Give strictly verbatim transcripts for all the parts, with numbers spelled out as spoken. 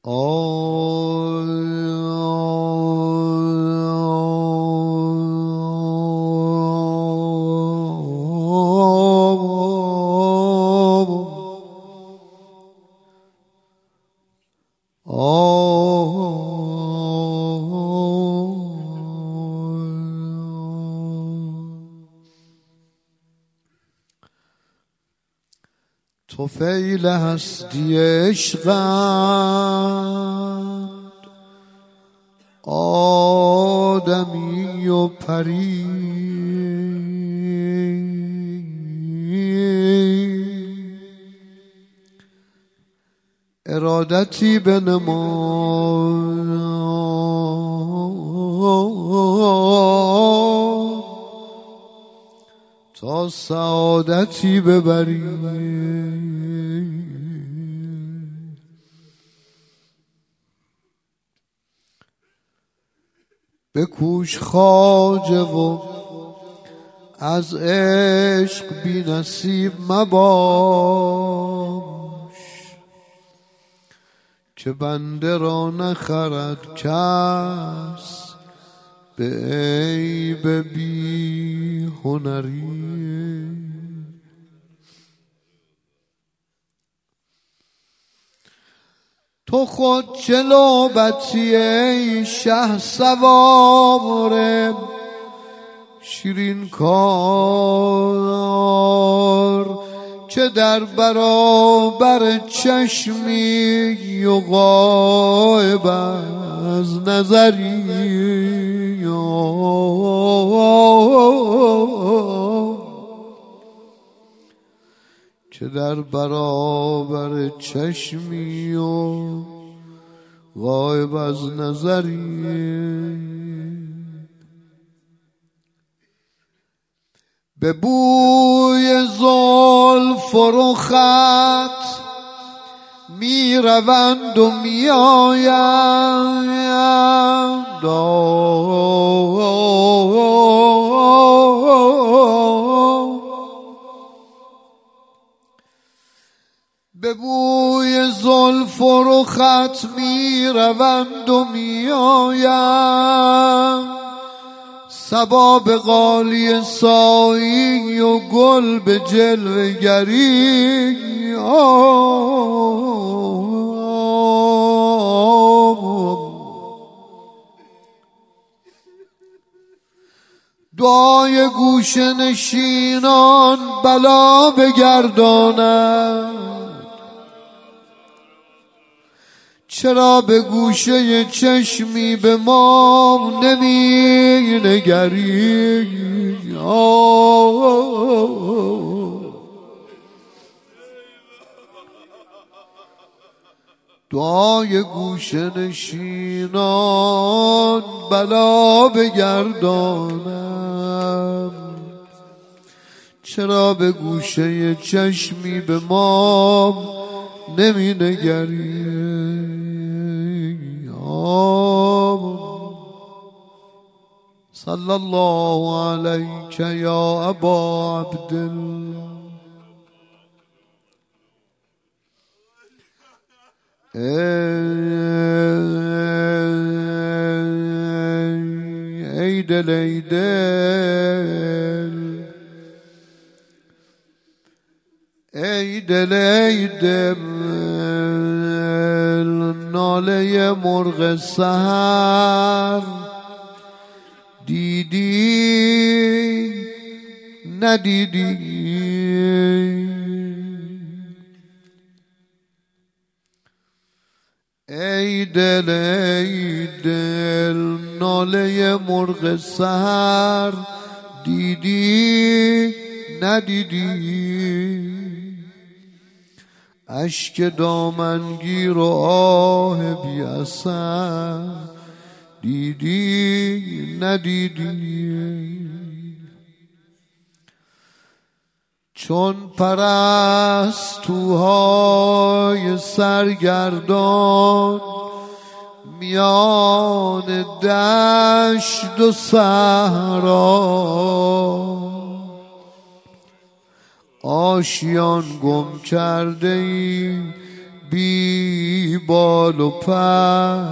طفیل هستی عشقند آدمی و پری، ارادتی بنما تا سعادتی ببری. بکوش خواجه و از عشق بی نصیب مباش، که بنده را نخرد کس به عیب بی هنری. تو خود چه لعبتی ای شه سوار شیرین کار، چه در برابر چشمی و غایب از نظری. چه در برابر چشمی و غایب از نظری. به بوی زلف و رخت می روند و می آیند، به بوی زلف و رخت می روند و می آیند، صبا به قالی سایی و گل به جلوه گری. دعای گوشه نشینان بلا بگرداند، چرا به گوشه چشمی به ما نمی نگری؟ دعای گوشه نشینان بلا بگردانم، چرا به گوشه چشمی به ما نمی نگری؟ صلی الله علیک یا ابا عبدالله. ای دل ای دل ای دل ای دل، ناله مرغ سحر دیدی ندیدی؟ ای دل ای دل، ناله مرغ سحر دیدی ندیدی؟ اشک دامنگیر و آه بی اثر دیدی ندیدی؟ چون پرستوهای سرگردان میان دشت و صحرا، آشیان گم کرده ای بی بال و پر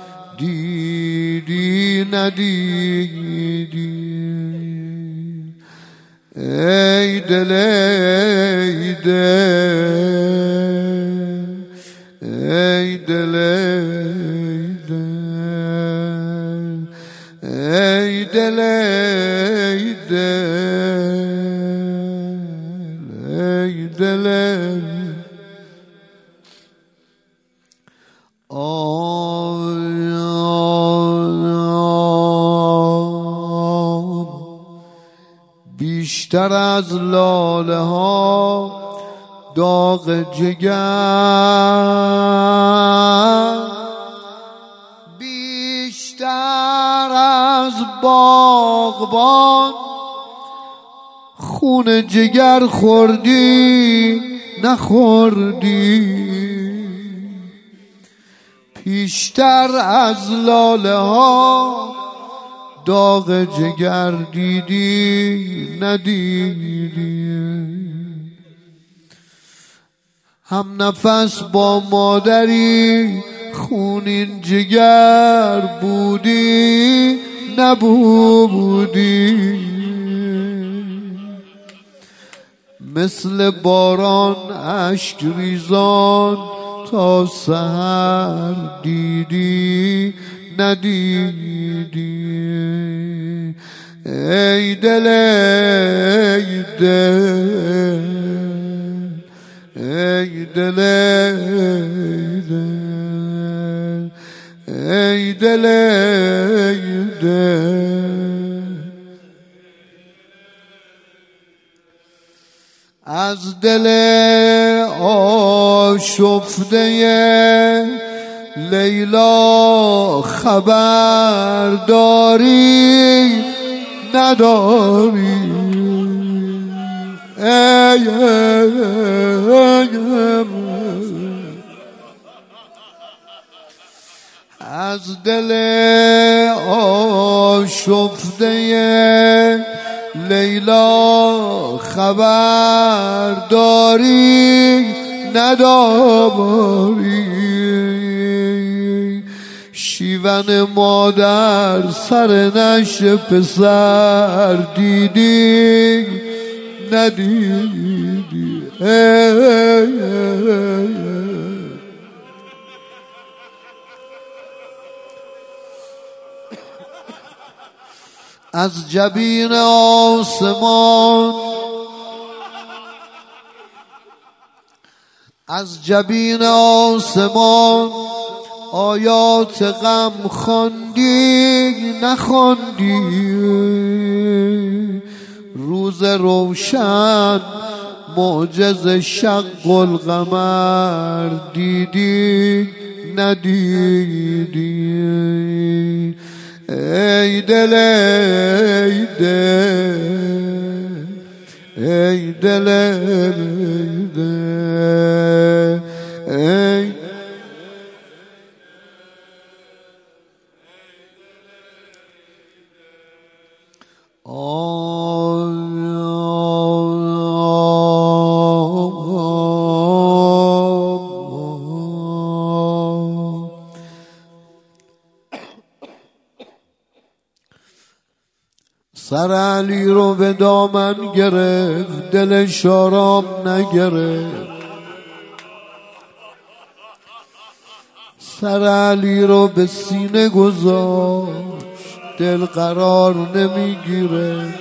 دیدی ندیدی. ای دل ای دل ای دل ای دل ای دل ای دل بیشتر از لاله ها داغ جگر، بیشتر از باغبان خون جگر خوردی نخوردی. بیشتر از لاله ها داغ جگر دیدی ندیدی. هم نفس با مادری خونین جگر بودی نبودی. مثل باران اشک ریزان تا سحر دیدی ندیدی. ای دل ای دل ای دل ای دل ای دل از دل آشفته لیلا خبر داری نداری. ای از دل آشفته لیلا خبر داری نداری. شیون مادر سر نش پسر دیدی ندیدی. از جبین آسمان از جبین آسمان آیات غم خواندی نخواندی. روز روشن معجز شق القمر دیدی ندیدی. ای دل ای دل ای دل ای سر علی رو به دامن گرفت دلش آرام نگرفت. سر علی رو به سینه گذاشت دل قرار نمیگیره.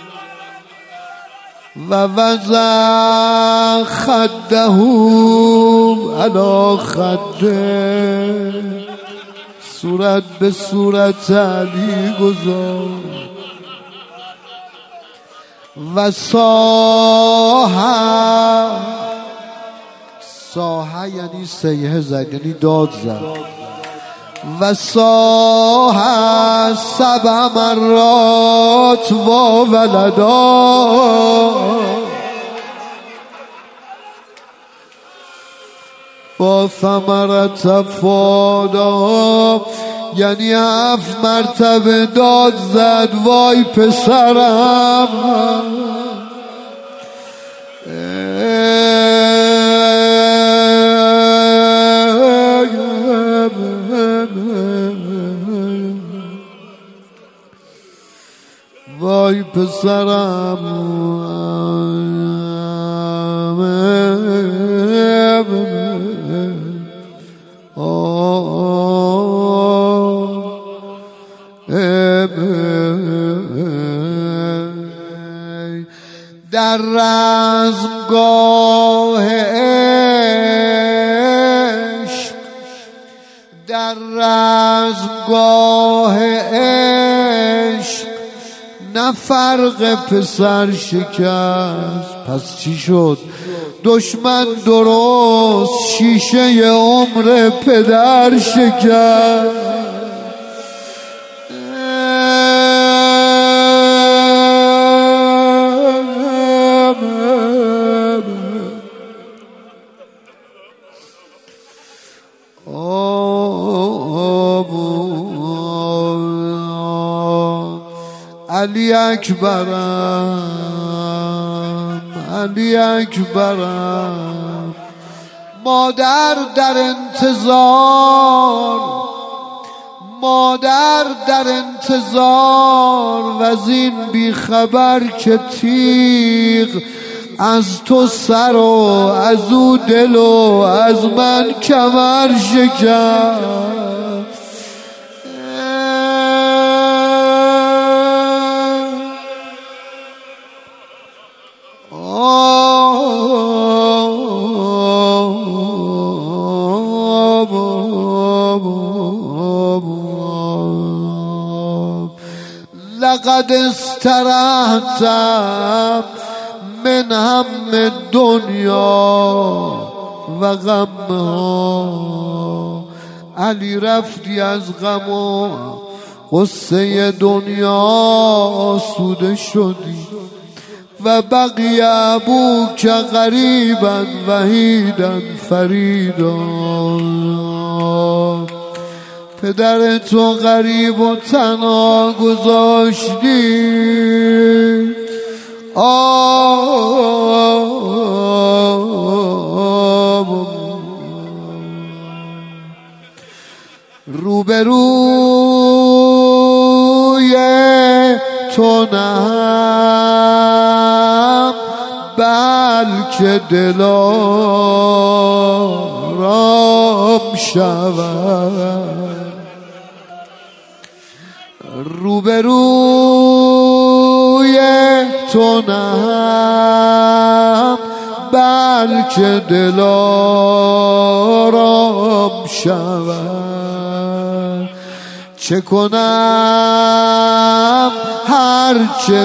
و وضع خده علی خده صورت به صورت علی گذاشت. و ساحه ساحه یعنی سیحه زد یعنی داد زد. و ساحه سبع مرات و ولدا و ثمرت فادا یعنی هفت مرتبه داد زد وای پسرم. وای پسرم در رزمگاه عشق در رزمگاه عشق نه فرق پسر شکست. پس چی شد؟ دشمن درست شیشه عمر پدر شکست. علی اکبرم علی اکبرم مادر در انتظار مادر در انتظار و از این بی خبر که تیغ از تو سر و از او دل و از من کمر شکست. لقد استرحت من هم دنیا و غمها. علی رفتی از غم و غصه دنیا آسوده شدی و بقی ابوک غریبا وحیدا فریدا. پدر تو غریب و تنها گذاشتی. روبروی تو نهم بلکه دلارام شود. روبروی تو نهم بلکه دلارام شود. چه کنم هر چه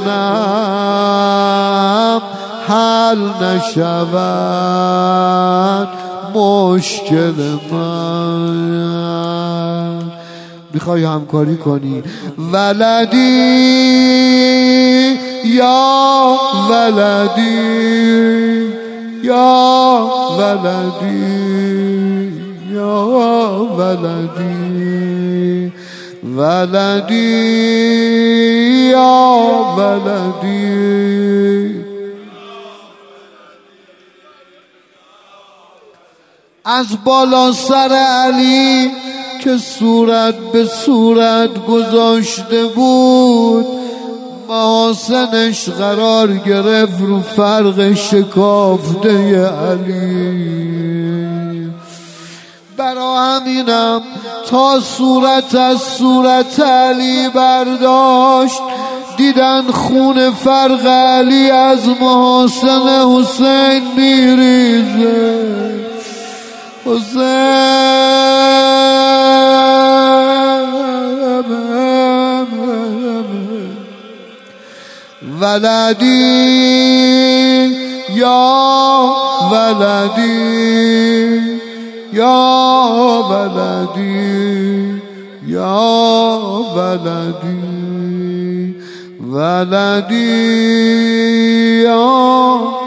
کنم حل نشود مشکل من. میخوای همکاری کنی؟ ولدی یا ولدی یا ولدی یا ولدی ولدی یا ولدی. از بالا سر علی که صورت به صورت گذاشته بود محاسنش قرار گرفت رو فرق شکافته علی. برا همینم تا صورت از صورت علی برداشت دیدن خون فرق علی از محاسن حسین میریزه. ولدی یا ولدی یا ولدی یا ولدی ولدی یا